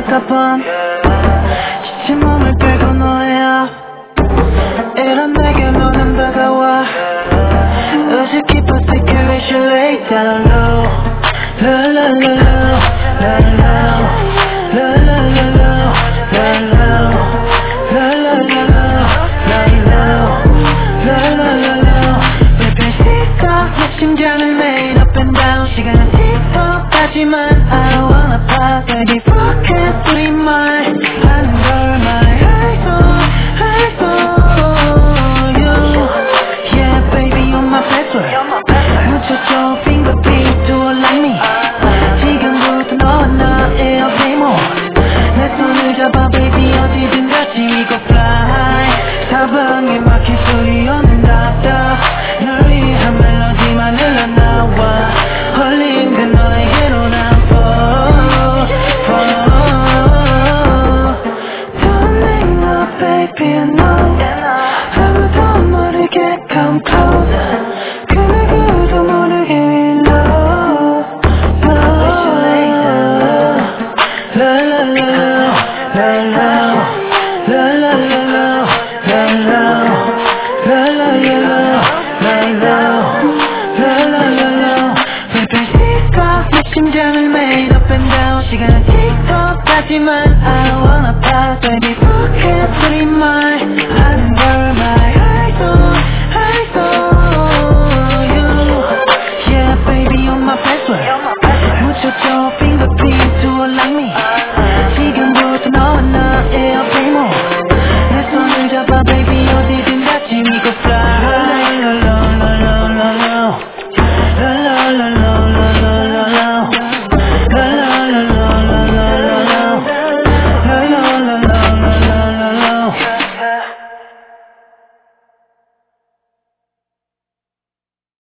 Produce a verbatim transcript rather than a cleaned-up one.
수백번 지친 몸을 들고 너야 이런 내게 너는 다가와 Would you keep a secret if you lay down low La la la la La la La la la la La la La la la la La la La la la la 매일 시각 내 심장을 매일 up and down 시간은 틱톡 하지만 I don't wanna pass Baby fuck it 우리 말하는 걸 말해줘 해줘 you Yeah baby you're my password 묻혀줘 fingerprint do it like me 지금부터 너와 나의 어깨모 내 손을 잡아 baby 어디든 같이 we go fly 사방에 막힌 소리 없는 답답 널 위한 멜로디만 흘러나와 홀린 그 너에게로 난 fall fall Don't hang up baby I know 아무도 모르게 come closer 그 누구도 모르게 we love love La la la la La la La la la la La la La la la la La la La la la la 매일 시각 내 심장을 매일 up and down 시간은 틱톡 하지만 I don't wanna pass Baby fuck it 우리 말하는 걸 말